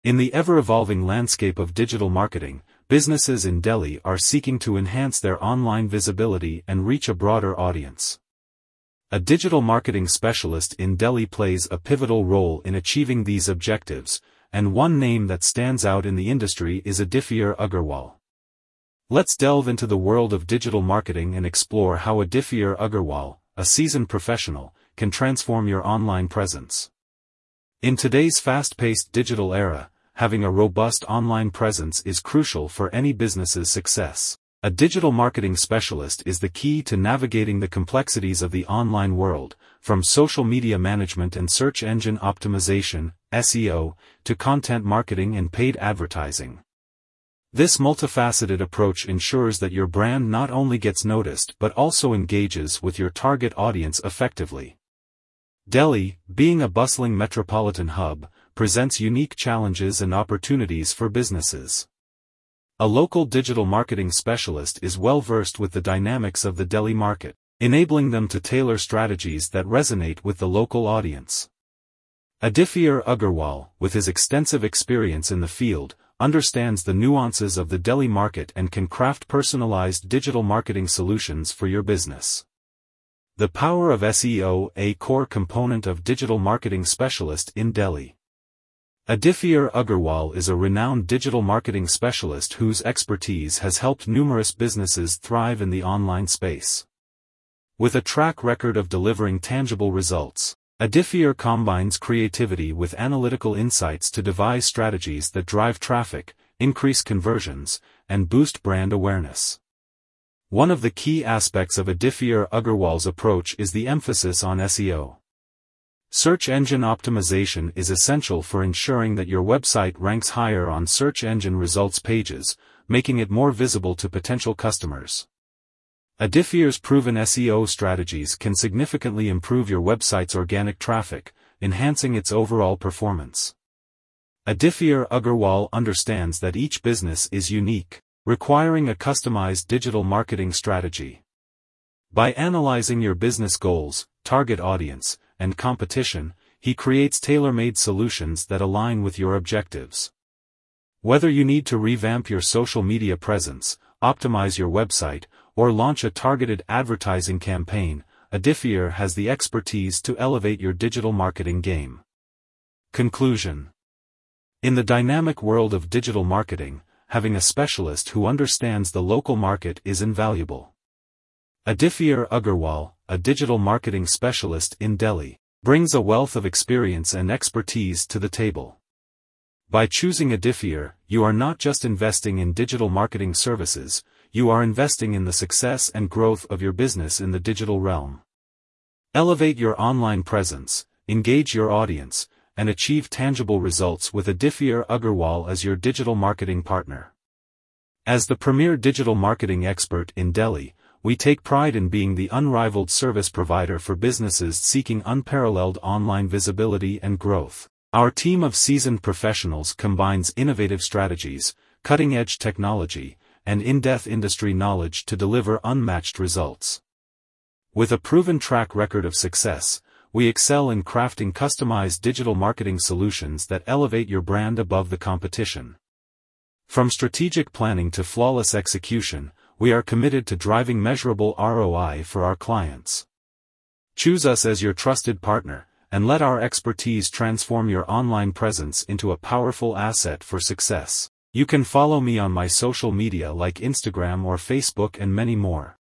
In the ever-evolving landscape of digital marketing, businesses in Delhi are seeking to enhance their online visibility and reach a broader audience. A digital marketing specialist in Delhi plays a pivotal role in achieving these objectives, and one name that stands out in the industry is Aditya Agarwal. Let's delve into the world of digital marketing and explore how Aditya Agarwal, a seasoned professional, can transform your online presence. In today's fast-paced digital era, having a robust online presence is crucial for any business's success. A digital marketing specialist is the key to navigating the complexities of the online world, from social media management and search engine optimization, SEO, to content marketing and paid advertising. This multifaceted approach ensures that your brand not only gets noticed but also engages with your target audience effectively. Delhi, being a bustling metropolitan hub, presents unique challenges and opportunities for businesses. A local digital marketing specialist is well versed with the dynamics of the Delhi market, enabling them to tailor strategies that resonate with the local audience. Aditya Agarwal, with his extensive experience in the field, understands the nuances of the Delhi market and can craft personalized digital marketing solutions for your business. The power of SEO, a core component of digital marketing specialist in Delhi. Aditya Agarwal is a renowned digital marketing specialist whose expertise has helped numerous businesses thrive in the online space. With a track record of delivering tangible results, Aditya combines creativity with analytical insights to devise strategies that drive traffic, increase conversions, and boost brand awareness. One of the key aspects of Aditya Agarwal's approach is the emphasis on SEO. Search engine optimization is essential for ensuring that your website ranks higher on search engine results pages, making it more visible to potential customers. Aditya's proven SEO strategies can significantly improve your website's organic traffic, enhancing its overall performance. Aditya Agarwal understands that each business is unique, requiring a customized digital marketing strategy. By analyzing your business goals, target audience, and competition, he creates tailor-made solutions that align with your objectives. Whether you need to revamp your social media presence, optimize your website, or launch a targeted advertising campaign, Aditya has the expertise to elevate your digital marketing game. Conclusion. In the dynamic world of digital marketing, having a specialist who understands the local market is invaluable. Aditya Agarwal, a digital marketing specialist in Delhi, brings a wealth of experience and expertise to the table. By choosing Aditya, you are not just investing in digital marketing services, you are investing in the success and growth of your business in the digital realm. Elevate your online presence, engage your audience, and achieve tangible results with Aditya Agarwal as your digital marketing partner. As the premier digital marketing expert in Delhi, we take pride in being the unrivaled service provider for businesses seeking unparalleled online visibility and growth. Our team of seasoned professionals combines innovative strategies, cutting-edge technology, and in-depth industry knowledge to deliver unmatched results. With a proven track record of success, we excel in crafting customized digital marketing solutions that elevate your brand above the competition. From strategic planning to flawless execution, we are committed to driving measurable ROI for our clients. Choose us as your trusted partner, and let our expertise transform your online presence into a powerful asset for success. You can follow me on my social media like Instagram or Facebook and many more.